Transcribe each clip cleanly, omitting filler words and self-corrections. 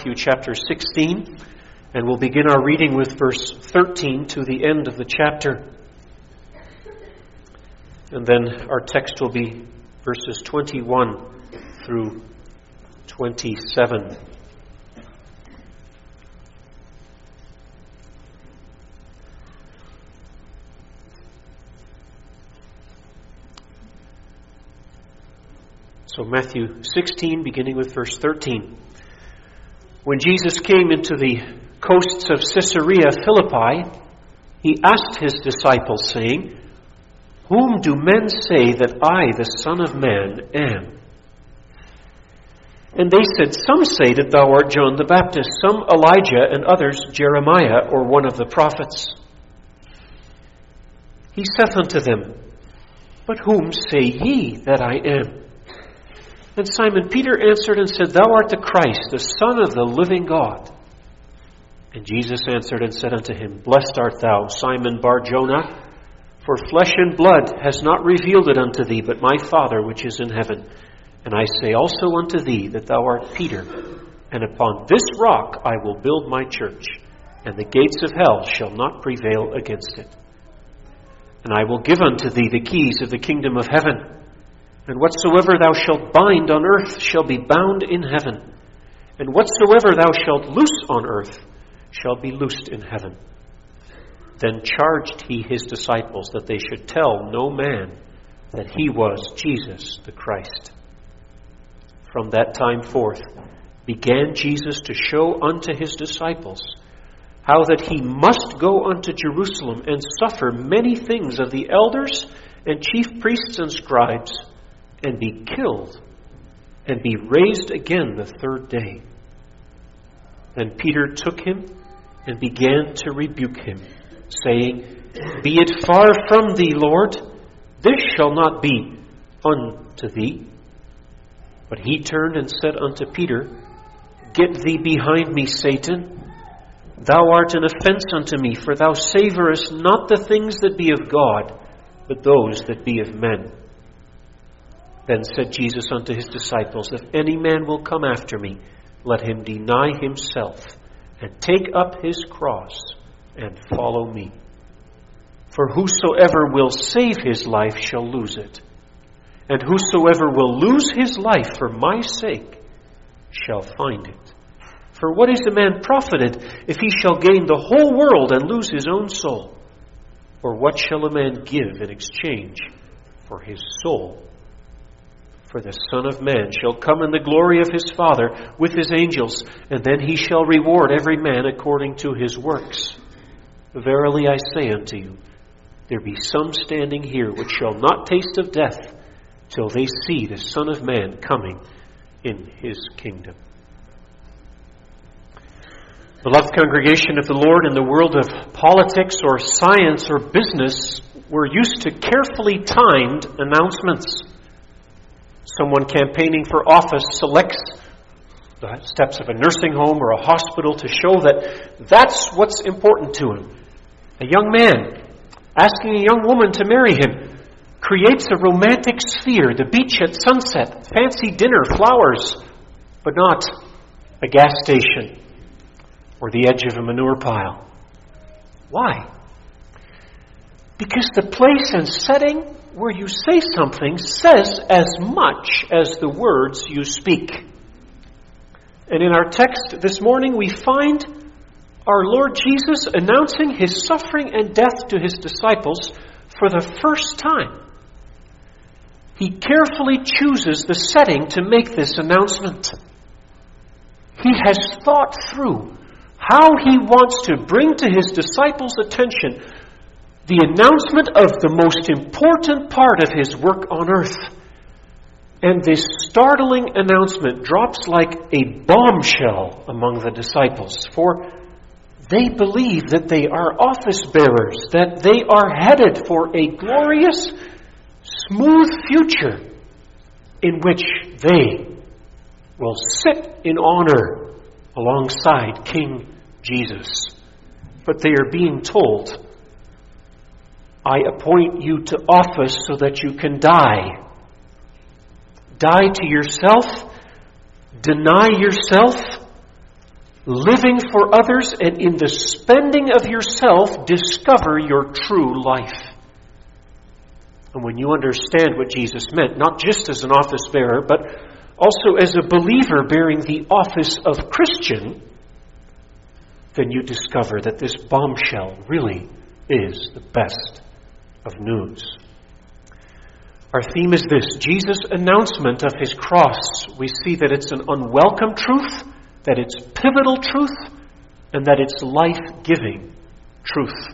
Matthew chapter 16, and we'll begin our reading with verse 13 to the end of the chapter. And then our text will be verses 21 through 27. So Matthew 16, beginning with verse 13. When Jesus came into the coasts of Caesarea Philippi, he asked his disciples, saying, "Whom do men say that I, the Son of Man, am?" And they said, "Some say that thou art John the Baptist, some Elijah, and others Jeremiah, or one of the prophets." He saith unto them, "But whom say ye that I am?" And Simon Peter answered and said, "Thou art the Christ, the Son of the living God." And Jesus answered and said unto him, "Blessed art thou, Simon Bar-Jonah, for flesh and blood has not revealed it unto thee, but my Father which is in heaven. And I say also unto thee that thou art Peter, and upon this rock I will build my church, and the gates of hell shall not prevail against it. And I will give unto thee the keys of the kingdom of heaven. And whatsoever thou shalt bind on earth shall be bound in heaven, and whatsoever thou shalt loose on earth shall be loosed in heaven." Then charged he his disciples that they should tell no man that he was Jesus the Christ. From that time forth began Jesus to show unto his disciples how that he must go unto Jerusalem and suffer many things of the elders and chief priests and scribes, and be killed, and be raised again the third day. Then Peter took him and began to rebuke him, saying, "Be it far from thee, Lord, this shall not be unto thee." But he turned and said unto Peter, "Get thee behind me, Satan. Thou art an offense unto me, for thou savorest not the things that be of God, but those that be of men." Then said Jesus unto his disciples, "If any man will come after me, let him deny himself, and take up his cross, and follow me. For whosoever will save his life shall lose it, and whosoever will lose his life for my sake shall find it. For what is a man profited if he shall gain the whole world and lose his own soul? Or what shall a man give in exchange for his soul? For the Son of Man shall come in the glory of his Father with his angels, and then he shall reward every man according to his works. Verily I say unto you, there be some standing here which shall not taste of death till they see the Son of Man coming in his kingdom." Beloved congregation of the Lord, in the world of politics or science or business, we're used to carefully timed announcements. Someone campaigning for office selects the steps of a nursing home or a hospital to show that that's what's important to him. A young man asking a young woman to marry him creates a romantic sphere, the beach at sunset, fancy dinner, flowers, but not a gas station or the edge of a manure pile. Why? Because the place and setting where you say something says as much as the words you speak. And in our text this morning, we find our Lord Jesus announcing his suffering and death to his disciples for the first time. He carefully chooses the setting to make this announcement. He has thought through how he wants to bring to his disciples' attention the announcement of the most important part of his work on earth. And this startling announcement drops like a bombshell among the disciples, for they believe that they are office bearers, that they are headed for a glorious, smooth future in which they will sit in honor alongside King Jesus. But they are being told, "I appoint you to office so that you can die. Die to yourself, deny yourself, living for others, and in the spending of yourself, discover your true life. And when you understand what Jesus meant, not just as an office bearer, but also as a believer bearing the office of Christian, then you discover that this bombshell really is the best of news. Our theme is this: Jesus' announcement of his cross. We see that it's an unwelcome truth, that it's pivotal truth, and that it's life-giving truth.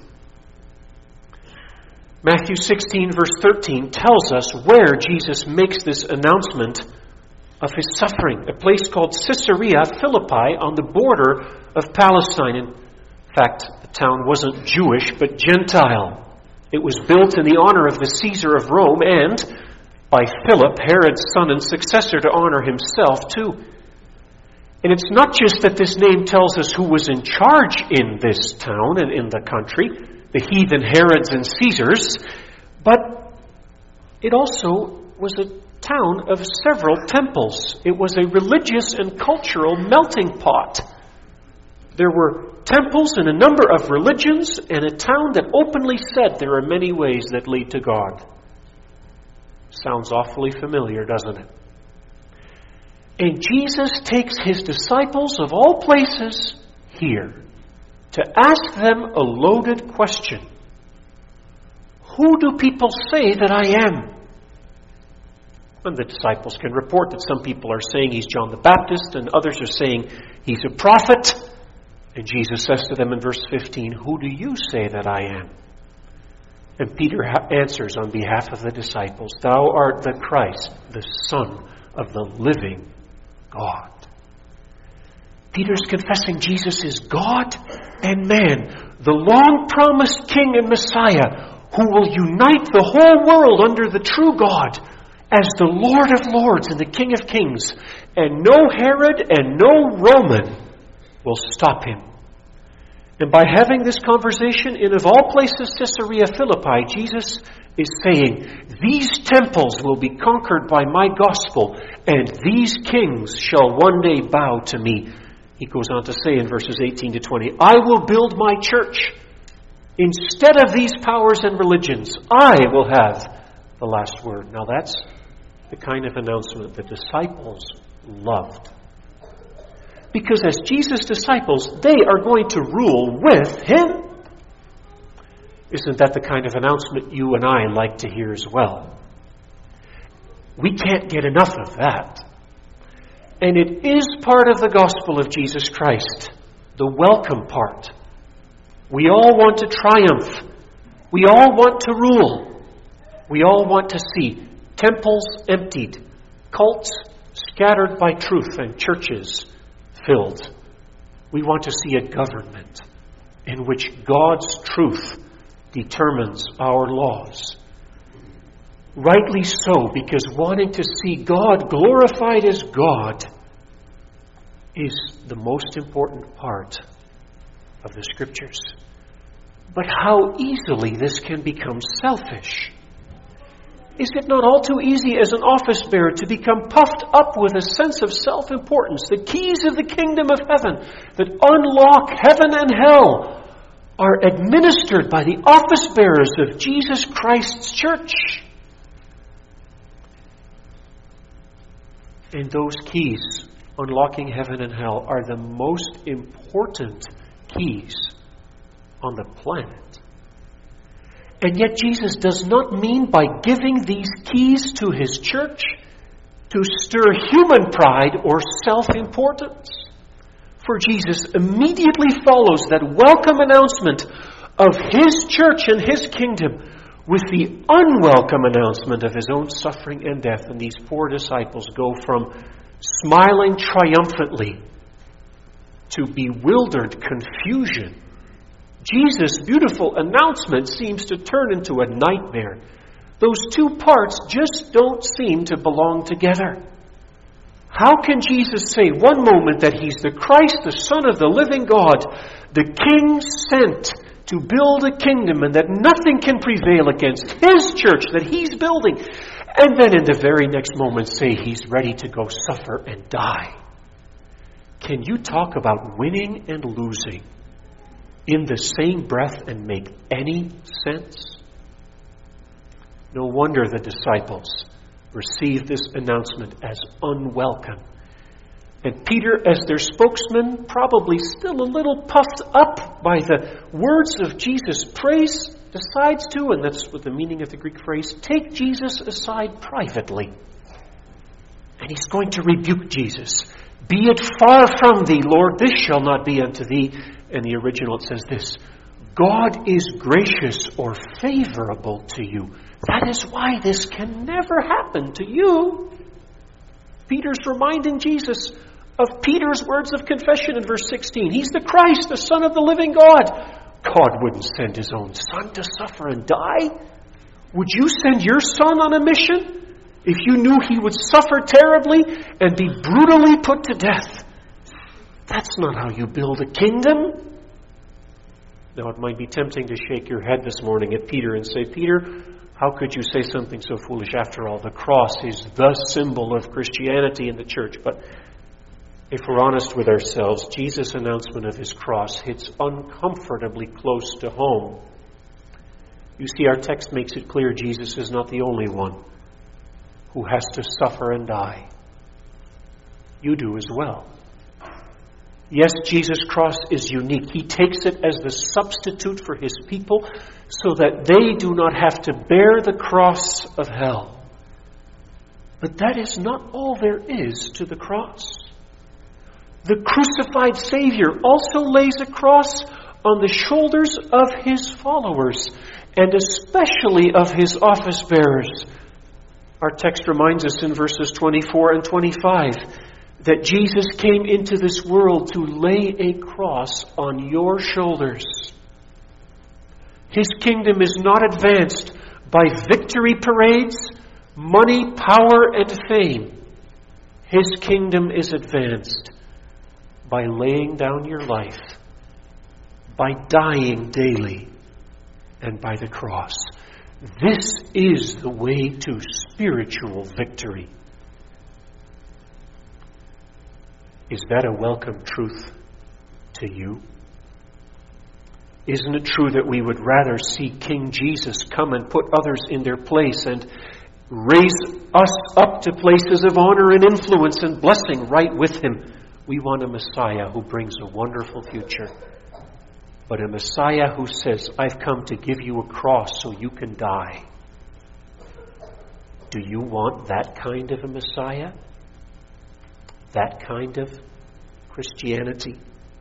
Matthew 16, verse 13, tells us where Jesus makes this announcement of his suffering. A place called Caesarea Philippi on the border of Palestine. In fact, the town wasn't Jewish, but Gentile. It was built in the honor of the Caesar of Rome and by Philip, Herod's son and successor, to honor himself too. And it's not just that this name tells us who was in charge in this town and in the country, the heathen Herods and Caesars, but it also was a town of several temples. It was a religious and cultural melting pot. There were temples in a number of religions, and a town that openly said there are many ways that lead to God. Sounds awfully familiar, doesn't it? And Jesus takes his disciples of all places here to ask them a loaded question. Who do people say that I am? And the disciples can report that some people are saying he's John the Baptist, and others are saying he's a prophet. And Jesus says to them in verse 15, who do you say that I am? And Peter answers on behalf of the disciples, thou art the Christ, the Son of the living God. Peter's confessing Jesus is God and man, the long-promised King and Messiah, who will unite the whole world under the true God as the Lord of Lords and the King of Kings. And no Herod and no Roman will stop him. And by having this conversation in, of all places, Caesarea Philippi, Jesus is saying, these temples will be conquered by my gospel, and these kings shall one day bow to me. He goes on to say in verses 18 to 20, I will build my church. Instead of these powers and religions, I will have the last word. Now that's the kind of announcement the disciples loved. Because as Jesus' disciples, they are going to rule with him. Isn't that the kind of announcement you and I like to hear as well? We can't get enough of that. And it is part of the gospel of Jesus Christ, the welcome part. We all want to triumph. We all want to rule. We all want to see temples emptied, cults scattered by truth, and churches filled. We want to see a government in which God's truth determines our laws. Rightly so, because wanting to see God glorified as God is the most important part of the Scriptures. But how easily this can become selfish. Is it not all too easy as an office bearer to become puffed up with a sense of self-importance? The keys of the kingdom of heaven that unlock heaven and hell are administered by the office bearers of Jesus Christ's church. And those keys, unlocking heaven and hell, are the most important keys on the planet. And yet Jesus does not mean by giving these keys to his church to stir human pride or self-importance. For Jesus immediately follows that welcome announcement of his church and his kingdom with the unwelcome announcement of his own suffering and death. And these poor disciples go from smiling triumphantly to bewildered confusion. Jesus' beautiful announcement seems to turn into a nightmare. Those two parts just don't seem to belong together. How can Jesus say one moment that he's the Christ, the Son of the living God, the King sent to build a kingdom, and that nothing can prevail against his church that he's building, and then in the very next moment say he's ready to go suffer and die? Can you talk about winning and losing in the same breath and make any sense? No wonder the disciples received this announcement as unwelcome. And Peter, as their spokesman, probably still a little puffed up by the words of Jesus' praise, decides to, and that's what the meaning of the Greek phrase, take Jesus aside privately. And he's going to rebuke Jesus. Be it far from thee, Lord, this shall not be unto thee. In the original it says this, God is gracious or favorable to you. That is why this can never happen to you. Peter's reminding Jesus of Peter's words of confession in verse 16. He's the Christ, the Son of the living God. God wouldn't send his own Son to suffer and die. Would you send your Son on a mission if you knew he would suffer terribly and be brutally put to death? That's not how you build a kingdom. Now, it might be tempting to shake your head this morning at Peter and say, Peter, how could you say something so foolish? After all, the cross is the symbol of Christianity in the church. But if we're honest with ourselves, Jesus' announcement of his cross hits uncomfortably close to home. You see, our text makes it clear Jesus is not the only one who has to suffer and die. You do as well. Yes, Jesus' cross is unique. He takes it as the substitute for his people so that they do not have to bear the cross of hell. But that is not all there is to the cross. The crucified Savior also lays a cross on the shoulders of his followers, and especially of his office bearers. Our text reminds us in verses 24 and 25 that Jesus came into this world to lay a cross on your shoulders. His kingdom is not advanced by victory parades, money, power, and fame. His kingdom is advanced by laying down your life, by dying daily, and by the cross. This is the way to spiritual victory. Is that a welcome truth to you? Isn't it true that we would rather see King Jesus come and put others in their place and raise us up to places of honor and influence and blessing right with him? We want a Messiah who brings a wonderful future. But a Messiah who says, I've come to give you a cross so you can die. Do you want that kind of a Messiah? That kind of Christianity?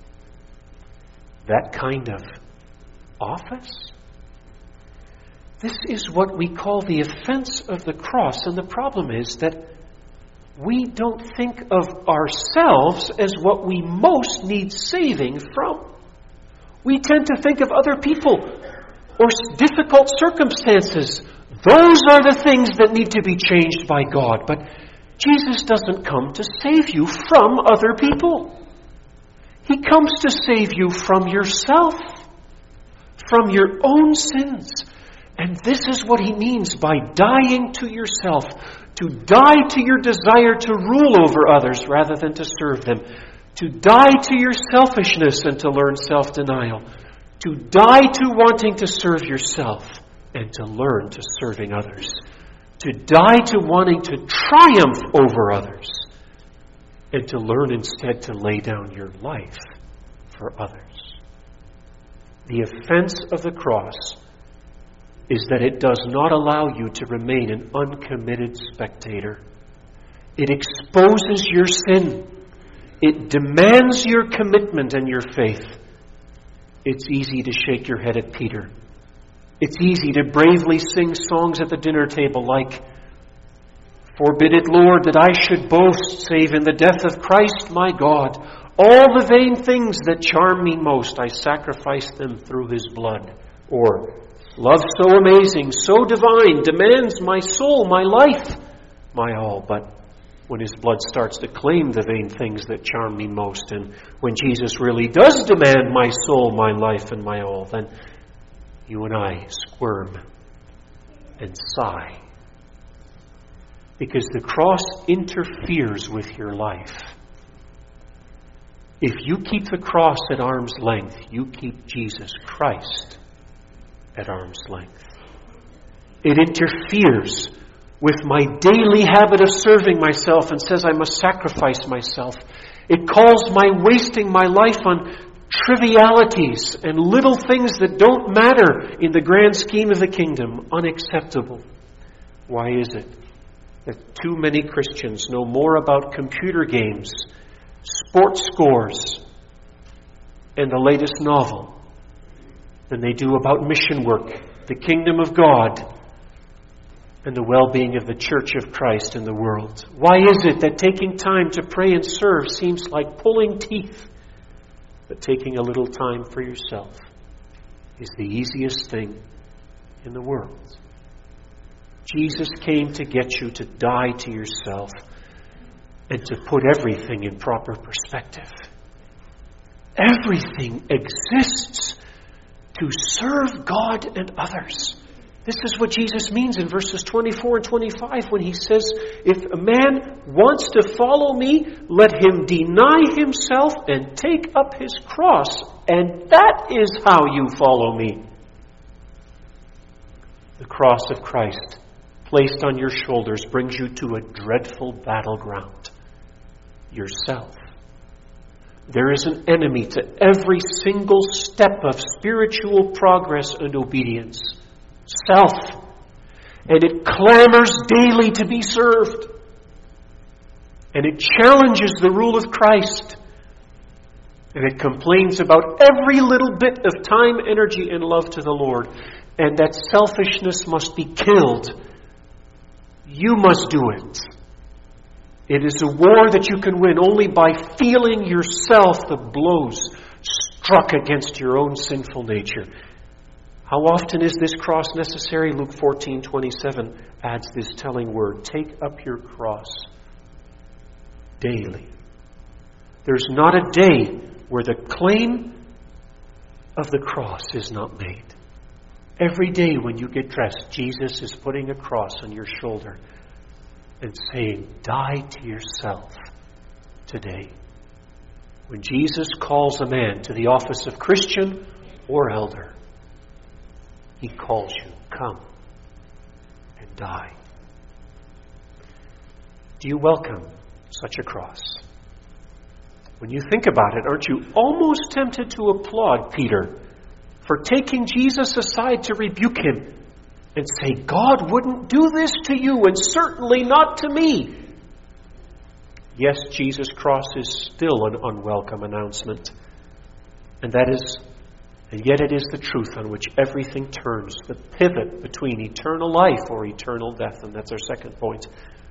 That kind of office? This is what we call the offense of the cross. And the problem is that we don't think of ourselves as what we most need saving from. We tend to think of other people or difficult circumstances. Those are the things that need to be changed by God. But Jesus doesn't come to save you from other people. He comes to save you from yourself, from your own sins. And this is what he means by dying to yourself, to die to your desire to rule over others rather than to serve them, to die to your selfishness and to learn self-denial, to die to wanting to serve yourself and to learn to serving others, to die to wanting to triumph over others and to learn instead to lay down your life for others. The offense of the cross is that it does not allow you to remain an uncommitted spectator. It exposes your sin. It demands your commitment and your faith. It's easy to shake your head at Peter. It's easy to bravely sing songs at the dinner table like, Forbid it, Lord, that I should boast, save in the death of Christ my God. All the vain things that charm me most, I sacrifice them through his blood. Or, love so amazing, so divine, demands my soul, my life, my all. But when his blood starts to claim the vain things that charm me most, and when Jesus really does demand my soul, my life, and my all, then you and I squirm and sigh. Because the cross interferes with your life. If you keep the cross at arm's length, you keep Jesus Christ at arm's length. It interferes with my daily habit of serving myself and says I must sacrifice myself. It calls my wasting my life on trivialities and little things that don't matter in the grand scheme of the kingdom unacceptable. Why is it that too many Christians know more about computer games, sports scores, and the latest novel than they do about mission work, the kingdom of God, and the well-being of the Church of Christ in the world? Why is it that taking time to pray and serve seems like pulling teeth, but taking a little time for yourself is the easiest thing in the world? Jesus came to get you to die to yourself and to put everything in proper perspective. Everything exists to serve God and others. This is what Jesus means in verses 24 and 25 when he says, if a man wants to follow me, let him deny himself and take up his cross. And that is how you follow me. The cross of Christ placed on your shoulders brings you to a dreadful battleground. Yourself. There is an enemy to every single step of spiritual progress and obedience. Self. And it clamors daily to be served. And it challenges the rule of Christ. And it complains about every little bit of time, energy, and love to the Lord. And that selfishness must be killed. You must do it. It is a war that you can win only by feeling yourself the blows struck against your own sinful nature. How often is this cross necessary? Luke 14:27 adds this telling word. Take up your cross daily. There's not a day where the claim of the cross is not made. Every day when you get dressed, Jesus is putting a cross on your shoulder and saying, die to yourself today. When Jesus calls a man to the office of Christian or elder, he calls you, come and die. Do you welcome such a cross? When you think about it, aren't you almost tempted to applaud Peter for taking Jesus aside to rebuke him and say, God wouldn't do this to you and certainly not to me? Yes, Jesus' cross is still an unwelcome announcement. And yet it is the truth on which everything turns, the pivot between eternal life or eternal death. And that's our second point.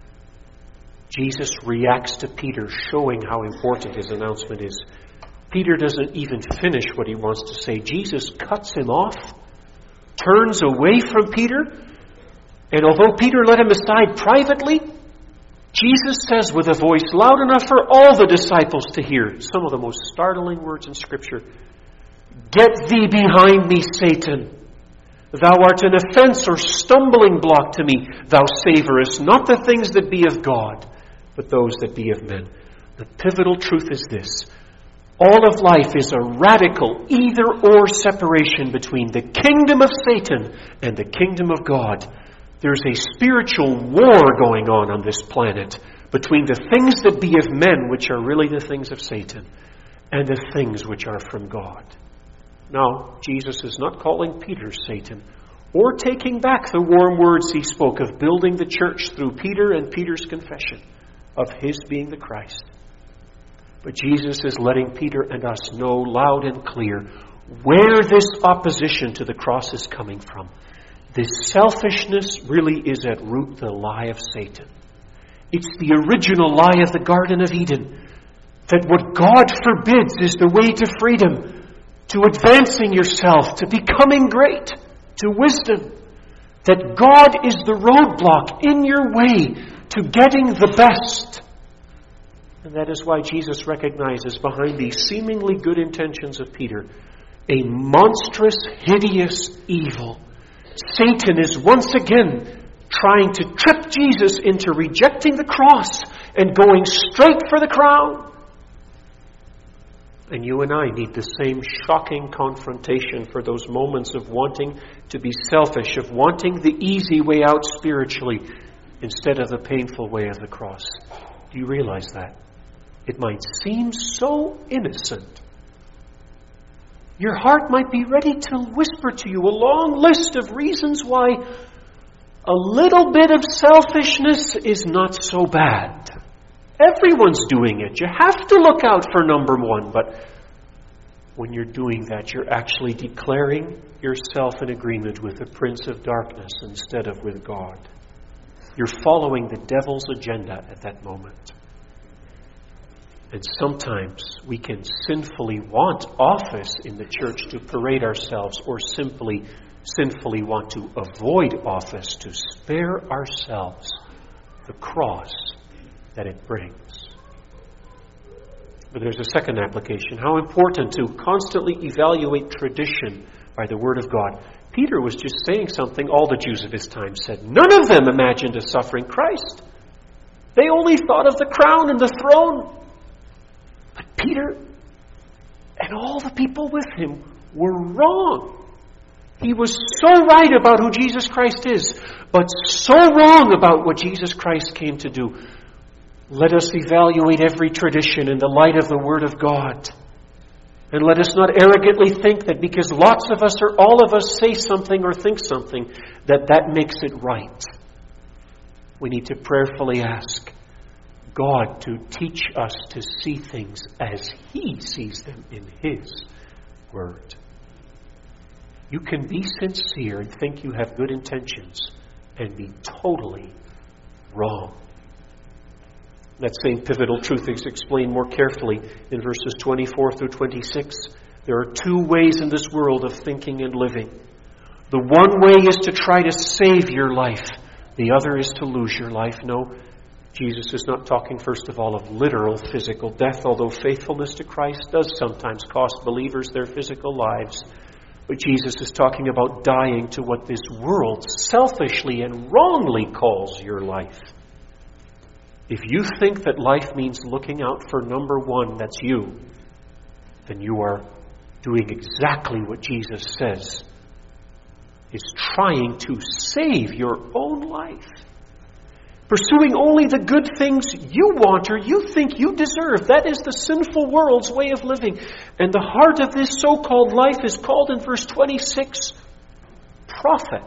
Jesus reacts to Peter, showing how important his announcement is. Peter doesn't even finish what he wants to say. Jesus cuts him off, turns away from Peter, and although Peter led him aside privately, Jesus says with a voice loud enough for all the disciples to hear, some of the most startling words in Scripture, get thee behind me, Satan. Thou art an offense or stumbling block to me. Thou savorest not the things that be of God, but those that be of men. The pivotal truth is this. All of life is a radical either-or separation between the kingdom of Satan and the kingdom of God. There's a spiritual war going on this planet between the things that be of men, which are really the things of Satan, and the things which are from God. Now, Jesus is not calling Peter Satan or taking back the warm words he spoke of building the church through Peter and Peter's confession of his being the Christ. But Jesus is letting Peter and us know loud and clear where this opposition to the cross is coming from. This selfishness really is at root the lie of Satan. It's the original lie of the Garden of Eden, that what God forbids is the way to freedom, to advancing yourself, to becoming great, to wisdom. That God is the roadblock in your way to getting the best. And that is why Jesus recognizes behind these seemingly good intentions of Peter a monstrous, hideous evil. Satan is once again trying to trip Jesus into rejecting the cross and going straight for the crown. And you and I need the same shocking confrontation for those moments of wanting to be selfish, of wanting the easy way out spiritually instead of the painful way of the cross. Do you realize that? It might seem so innocent. Your heart might be ready to whisper to you a long list of reasons why a little bit of selfishness is not so bad. Everyone's doing it. You have to look out for number one. But when you're doing that, you're actually declaring yourself in agreement with the Prince of Darkness instead of with God. You're following the devil's agenda at that moment. And sometimes we can sinfully want office in the church to parade ourselves, or simply sinfully want to avoid office to spare ourselves the cross that it brings. But there's a second application. How important to constantly evaluate tradition by the Word of God. Peter was just saying something all the Jews of his time said. None of them imagined a suffering Christ. They only thought of the crown and the throne. But Peter and all the people with him were wrong. He was so right about who Jesus Christ is, but so wrong about what Jesus Christ came to do. Let us evaluate every tradition in the light of the Word of God. And let us not arrogantly think that because lots of us or all of us say something or think something, that makes it right. We need to prayerfully ask God to teach us to see things as He sees them in His Word. You can be sincere and think you have good intentions and be totally wrong. That same pivotal truth is explained more carefully in verses 24 through 26. There are two ways in this world of thinking and living. The one way is to try to save your life. The other is to lose your life. No, Jesus is not talking, first of all, of literal physical death, although faithfulness to Christ does sometimes cost believers their physical lives. But Jesus is talking about dying to what this world selfishly and wrongly calls your life. If you think that life means looking out for number one, that's you, then you are doing exactly what Jesus says is trying to save your own life. Pursuing only the good things you want or you think you deserve. That is the sinful world's way of living. And the heart of this so-called life is called in verse 26, profit.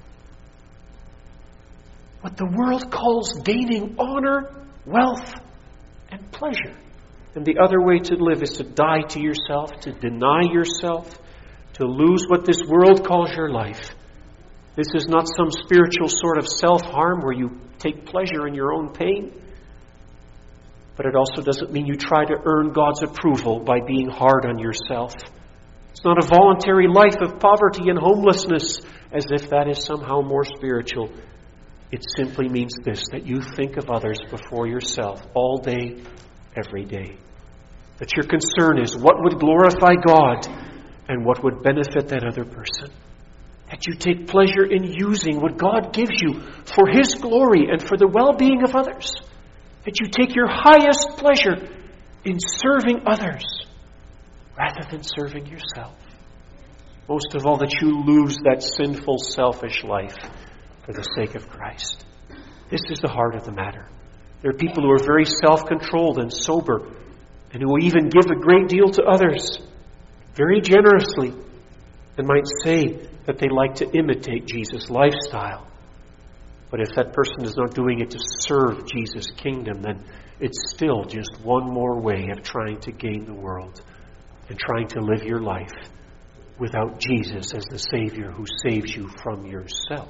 What the world calls gaining honor, wealth, and pleasure. And the other way to live is to die to yourself, to deny yourself, to lose what this world calls your life. This is not some spiritual sort of self-harm where you take pleasure in your own pain. But it also doesn't mean you try to earn God's approval by being hard on yourself. It's not a voluntary life of poverty and homelessness as if that is somehow more spiritual. It simply means this, that you think of others before yourself all day, every day. That your concern is what would glorify God and what would benefit that other person. That you take pleasure in using what God gives you for His glory and for the well-being of others. That you take your highest pleasure in serving others rather than serving yourself. Most of all, that you lose that sinful, selfish life for the sake of Christ. This is the heart of the matter. There are people who are very self-controlled and sober and who even give a great deal to others very generously and might say that they like to imitate Jesus' lifestyle. But if that person is not doing it to serve Jesus' kingdom, then it's still just one more way of trying to gain the world and trying to live your life without Jesus as the Savior who saves you from yourself.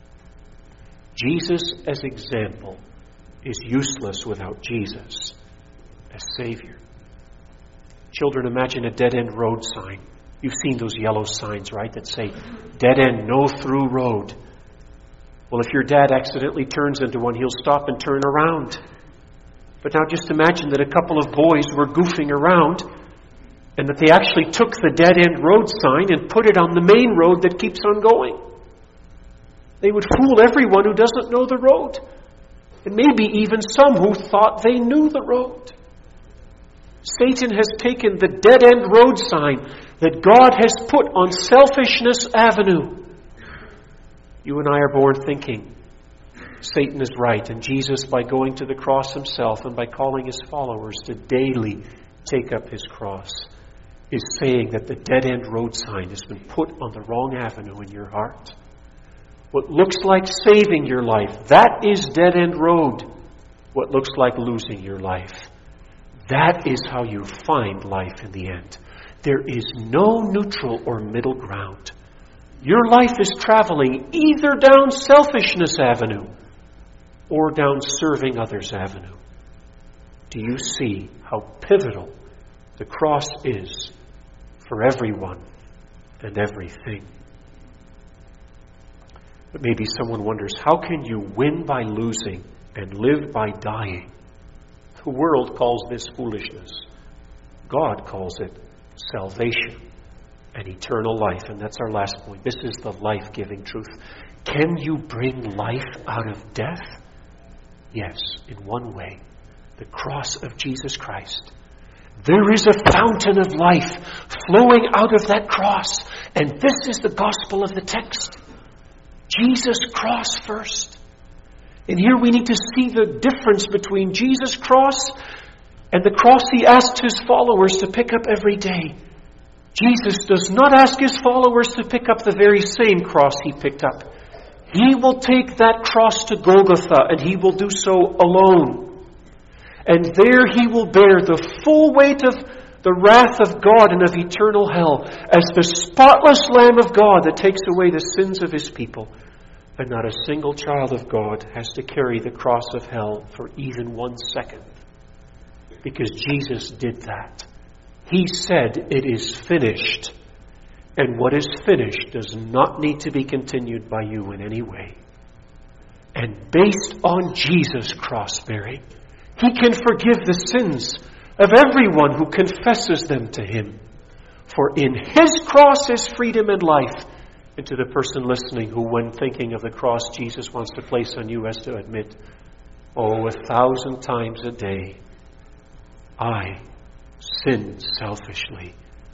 Jesus as example is useless without Jesus as Savior. Children, imagine a dead-end road sign. You've seen those yellow signs, right, that say, dead end, no through road. Well, if your dad accidentally turns into one, he'll stop and turn around. But now just imagine that a couple of boys were goofing around and that they actually took the dead-end road sign and put it on the main road that keeps on going. They would fool everyone who doesn't know the road. And maybe even some who thought they knew the road. Satan has taken the dead-end road sign that God has put on Selfishness Avenue. You and I are born thinking Satan is right, and Jesus, by going to the cross himself and by calling his followers to daily take up his cross, is saying that the dead-end road sign has been put on the wrong avenue in your heart. What looks like saving your life, that is dead-end road. What looks like losing your life, that is how you find life in the end. There is no neutral or middle ground. Your life is traveling either down Selfishness Avenue or down Serving Others Avenue. Do you see how pivotal the cross is for everyone and everything? But maybe someone wonders, how can you win by losing and live by dying? The world calls this foolishness. God calls it salvation and eternal life. And that's our last point. This is the life-giving truth. Can you bring life out of death? Yes, in one way. The cross of Jesus Christ. There is a fountain of life flowing out of that cross. And this is the gospel of the text. Jesus' cross first. And here we need to see the difference between Jesus' cross and the cross he asked his followers to pick up every day. Jesus does not ask his followers to pick up the very same cross he picked up. He will take that cross to Golgotha, and he will do so alone. And there he will bear the full weight of the wrath of God and of eternal hell as the spotless Lamb of God that takes away the sins of his people. And not a single child of God has to carry the cross of hell for even 1 second. Because Jesus did that. He said, "It is finished." And what is finished does not need to be continued by you in any way. And based on Jesus' cross-bearing, he can forgive the sins of everyone who confesses them to him. For in his cross is freedom and life. And to the person listening who, when thinking of the cross Jesus wants to place on you, has to admit, 1,000 times a day, I sin selfishly.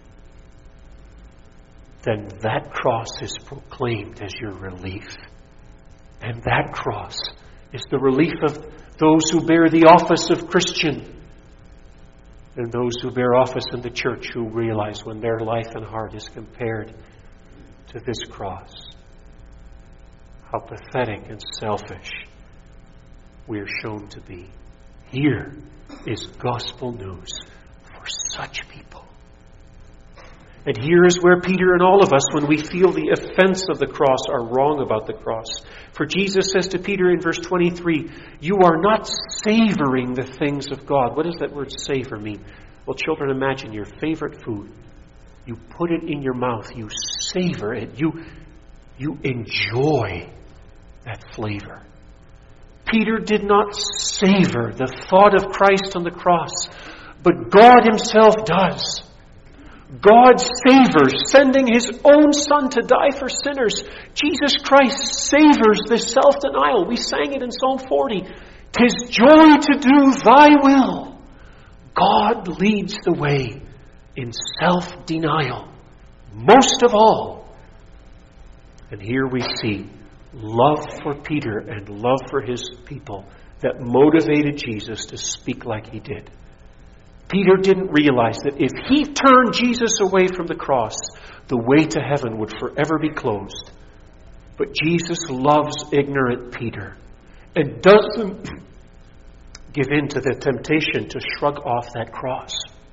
Then that cross is proclaimed as your relief. And that cross is the relief of those who bear the office of Christian and those who bear office in the church, who realize when their life and heart is compared to this cross, how pathetic and selfish we are shown to be. Here is gospel news for such people. And here is where Peter and all of us, when we feel the offense of the cross, are wrong about the cross. For Jesus says to Peter in verse 23, "You are not savoring the things of God." What does that word savor mean? Well, children, imagine your favorite food. You put it in your mouth. You savor it. You enjoy that flavor. Peter did not savor the thought of Christ on the cross, but God himself does. God savors sending his own Son to die for sinners. Jesus Christ savors this self-denial. We sang it in Psalm 40. "'Tis joy to do thy will." God leads the way in self-denial, most of all. And here we see love for Peter and love for his people that motivated Jesus to speak like he did. Peter didn't realize that if he turned Jesus away from the cross, the way to heaven would forever be closed. But Jesus loves ignorant Peter and doesn't give in to the temptation to shrug off that cross.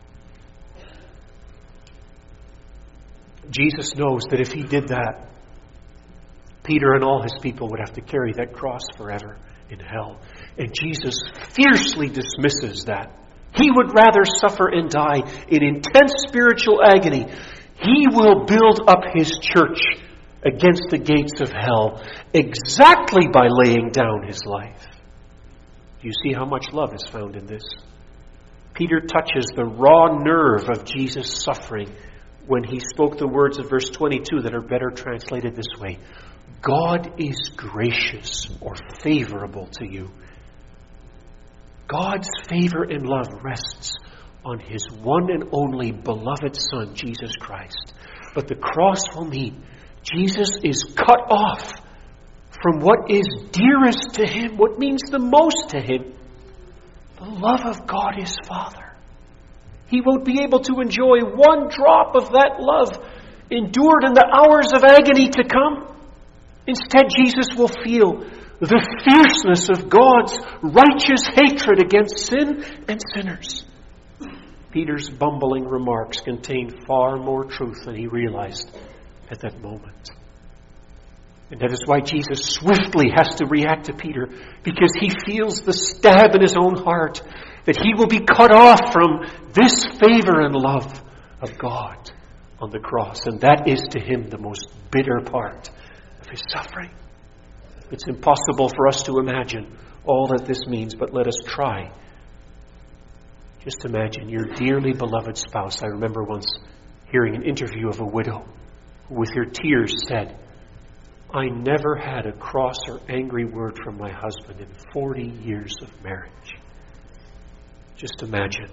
Jesus knows that if he did that, Peter and all his people would have to carry that cross forever in hell. And Jesus fiercely dismisses that. He would rather suffer and die in intense spiritual agony. He will build up his church against the gates of hell exactly by laying down his life. Do you see how much love is found in this? Peter touches the raw nerve of Jesus' suffering when he spoke the words of verse 22 that are better translated this way: God is gracious or favorable to you. God's favor and love rests on His one and only beloved Son, Jesus Christ. But the cross will mean Jesus is cut off from what is dearest to Him, what means the most to Him, the love of God His Father. He won't be able to enjoy one drop of that love endured in the hours of agony to come. Instead, Jesus will feel the fierceness of God's righteous hatred against sin and sinners. Peter's bumbling remarks contain far more truth than he realized at that moment. And that is why Jesus swiftly has to react to Peter, because he feels the stab in his own heart that he will be cut off from this favor and love of God on the cross. And that is to him the most bitter part of his suffering. It's impossible for us to imagine all that this means, but let us try. Just imagine your dearly beloved spouse. I remember once hearing an interview of a widow who with her tears said, "I never had a cross or angry word from my husband in 40 years of marriage." Just imagine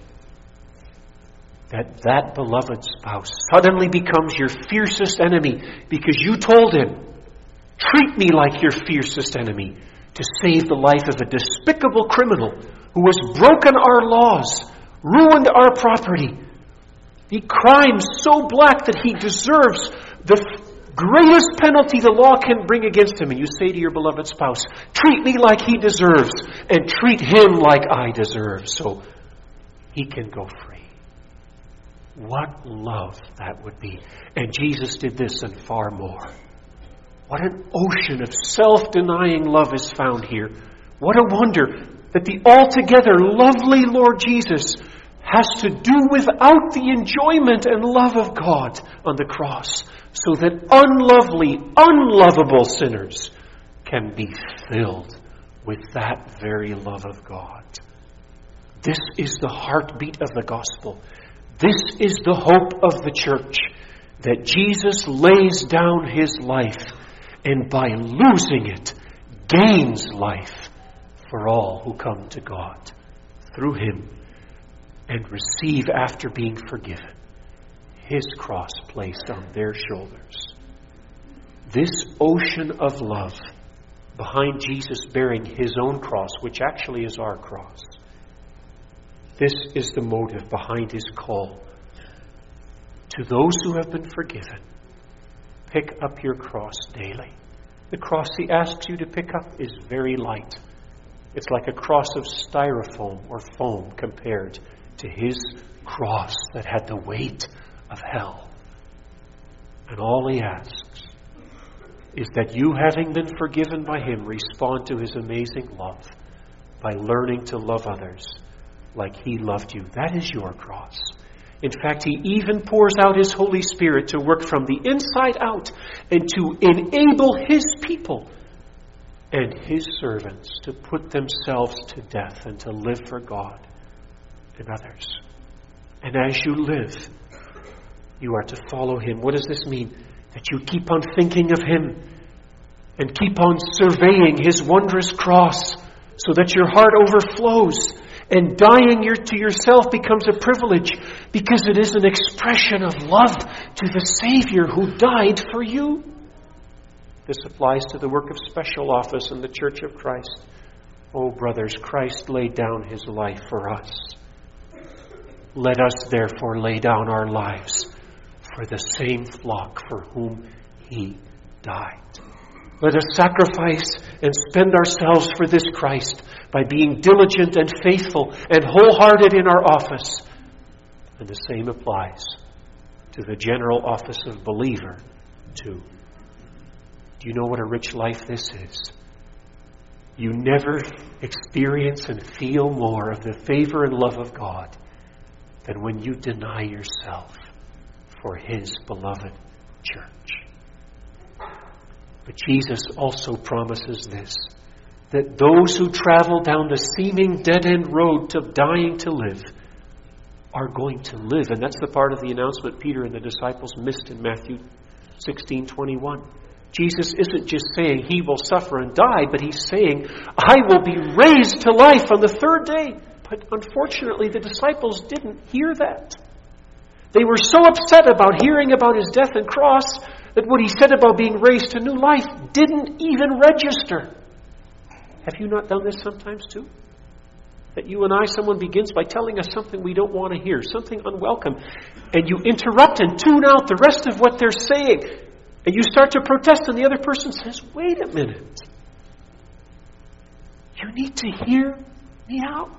that beloved spouse suddenly becomes your fiercest enemy because you told him, "Treat me like your fiercest enemy," to save the life of a despicable criminal who has broken our laws, ruined our property. The crime so black that he deserves the greatest penalty the law can bring against him. And you say to your beloved spouse, "Treat me like he deserves and treat him like I deserve so he can go free." What love that would be. And Jesus did this and far more. What an ocean of self-denying love is found here. What a wonder that the altogether lovely Lord Jesus has to do without the enjoyment and love of God on the cross, so that unlovely, unlovable sinners can be filled with that very love of God. This is the heartbeat of the gospel. This is the hope of the church, that Jesus lays down His life and by losing it gains life for all who come to God through Him and receive, after being forgiven, His cross placed on their shoulders. This ocean of love behind Jesus bearing His own cross, which actually is our cross, this is the motive behind His call to those who have been forgiven. Pick up your cross daily. The cross He asks you to pick up is very light. It's like a cross of styrofoam or foam compared to His cross that had the weight of hell. And all He asks is that you, having been forgiven by Him, respond to His amazing love by learning to love others like He loved you. That is your cross. In fact, He even pours out His Holy Spirit to work from the inside out and to enable His people and His servants to put themselves to death and to live for God and others. And as you live, you are to follow Him. What does this mean? That you keep on thinking of Him and keep on surveying His wondrous cross so that your heart overflows. And dying to yourself becomes a privilege because it is an expression of love to the Savior who died for you. This applies to the work of special office in the Church of Christ. Oh, brothers, Christ laid down His life for us. Let us therefore lay down our lives for the same flock for whom He died. Let us sacrifice and spend ourselves for this Christ by being diligent and faithful and wholehearted in our office. And the same applies to the general office of believer too. Do you know what a rich life this is? You never experience and feel more of the favor and love of God than when you deny yourself for His beloved church. But Jesus also promises this, that those who travel down the seeming dead-end road to dying to live are going to live. And that's the part of the announcement Peter and the disciples missed in Matthew 16:21. Jesus isn't just saying He will suffer and die, but He's saying, I will be raised to life on the third day But unfortunately, the disciples didn't hear that. They were so upset about hearing about his death and cross that what he said about being raised to new life didn't even register. Have you not done this sometimes too? That you and I, someone begins by telling us something we don't want to hear, something unwelcome, and you interrupt and tune out the rest of what they're saying, and you start to protest, and the other person says, wait a minute. You need to hear me out.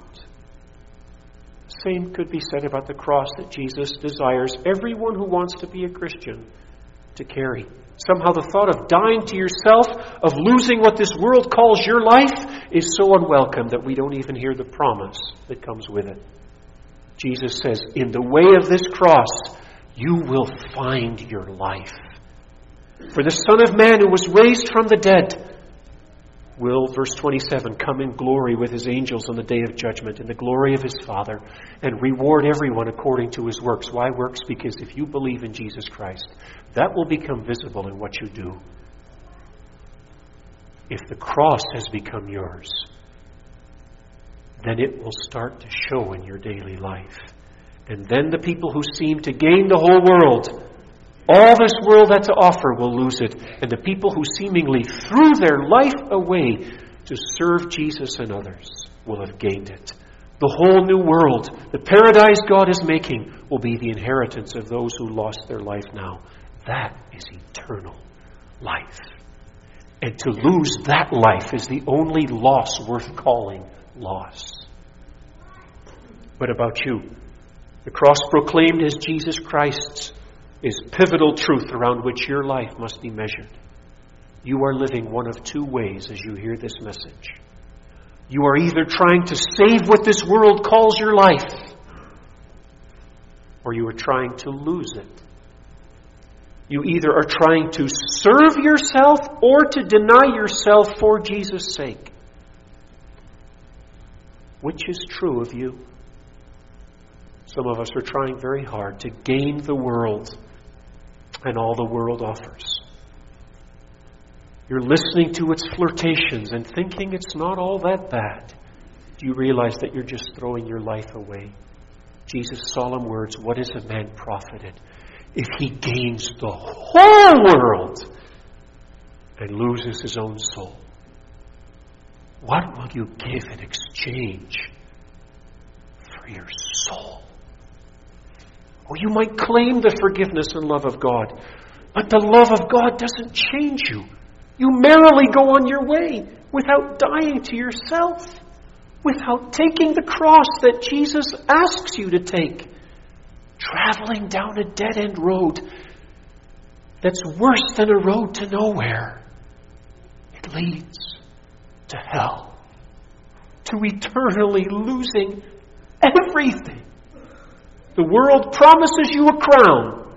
Same could be said about the cross that Jesus desires everyone who wants to be a Christian to carry. Somehow the thought of dying to yourself, of losing what this world calls your life, is so unwelcome that we don't even hear the promise that comes with it. Jesus says, in the way of this cross, you will find your life. For the Son of Man who was raised from the dead will, verse 27, come in glory with his angels on the day of judgment, in the glory of his Father, and reward everyone according to his works. Why works? Because if you believe in Jesus Christ, that will become visible in what you do. If the cross has become yours, then it will start to show in your daily life. And then the people who seem to gain the whole world, all this world had to offer, will lose it. And the people who seemingly threw their life away to serve Jesus and others will have gained it. The whole new world, the paradise God is making, will be the inheritance of those who lost their life now. That is eternal life. And to lose that life is the only loss worth calling loss. What about you? The cross proclaimed as Jesus Christ's is pivotal truth around which your life must be measured. You are living one of two ways as you hear this message. You are either trying to save what this world calls your life, or you are trying to lose it. You either are trying to serve yourself or to deny yourself for Jesus' sake. Which is true of you? Some of us are trying very hard to gain the world and all the world offers. You're listening to its flirtations and thinking it's not all that bad. Do you realize that you're just throwing your life away? Jesus' solemn words, what is a man profited if he gains the whole world and loses his own soul? What will you give in exchange for your soul? Or you might claim the forgiveness and love of God, but the love of God doesn't change you. You merrily go on your way without dying to yourself, without taking the cross that Jesus asks you to take, traveling down a dead-end road that's worse than a road to nowhere. It leads to hell, to eternally losing everything. The world promises you a crown,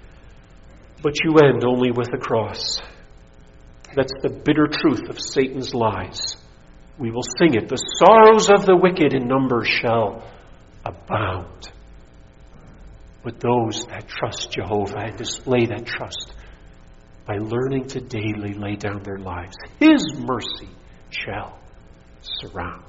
but you end only with a cross. That's the bitter truth of Satan's lies. We will sing it. The sorrows of the wicked in number shall abound. But those that trust Jehovah and display that trust by learning to daily lay down their lives, His mercy shall surround.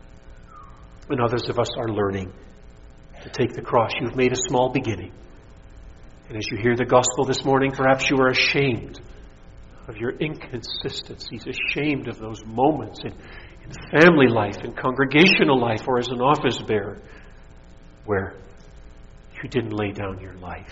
And others of us are learning to take the cross. You've made a small beginning. And as you hear the gospel this morning, perhaps you are ashamed of your inconsistencies, ashamed of those moments in family life, in congregational life, or as an office bearer where you didn't lay down your life.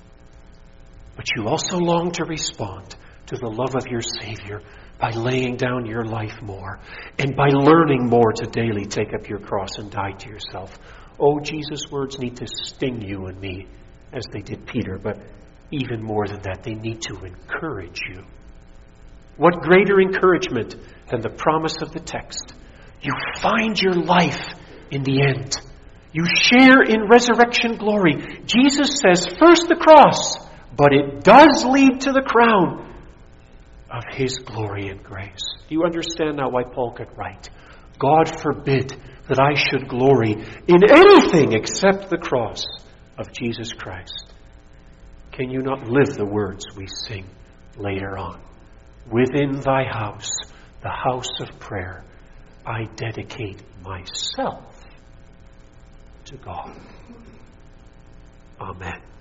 But you also long to respond to the love of your Savior by laying down your life more and by learning more to daily take up your cross and die to yourself. Oh, Jesus' words need to sting you and me as they did Peter, but even more than that, they need to encourage you. What greater encouragement than the promise of the text? You find your life in the end. You share in resurrection glory. Jesus says, first the cross, but it does lead to the crown of His glory and grace. Do you understand now why Paul could write, God forbid that I should glory in anything except the cross of Jesus Christ? Can you not live the words we sing later on? Within thy house, the house of prayer, I dedicate myself to God. Amen.